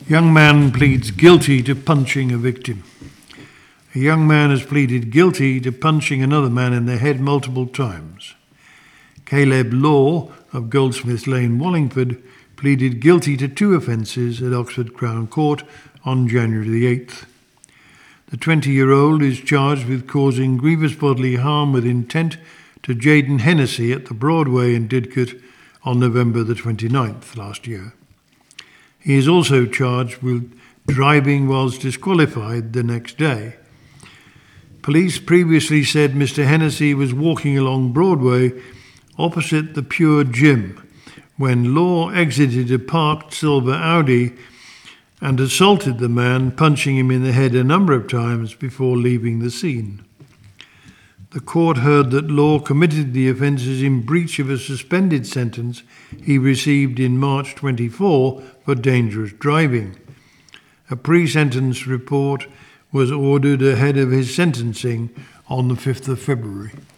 Young man pleads guilty to punching a victim. A young man has pleaded guilty to punching another man in the head multiple times. Caleb Law of Goldsmiths Lane, Wallingford, pleaded guilty to 2 offences at Oxford Crown Court on January the 8th. The 20-year-old is charged with causing grievous bodily harm with intent to Jaden Hennessy at the Broadway in Didcot on November the 29th last year. He is also charged with driving whilst disqualified the next day. Police previously said Mr. Hennessy was walking along Broadway opposite the Pure Gym when Law exited a parked silver Audi and assaulted the man, punching him in the head a number of times before leaving the scene. The court heard that Law committed the offences in breach of a suspended sentence he received in March 24 for dangerous driving. A pre-sentence report was ordered ahead of his sentencing on the 5th of February.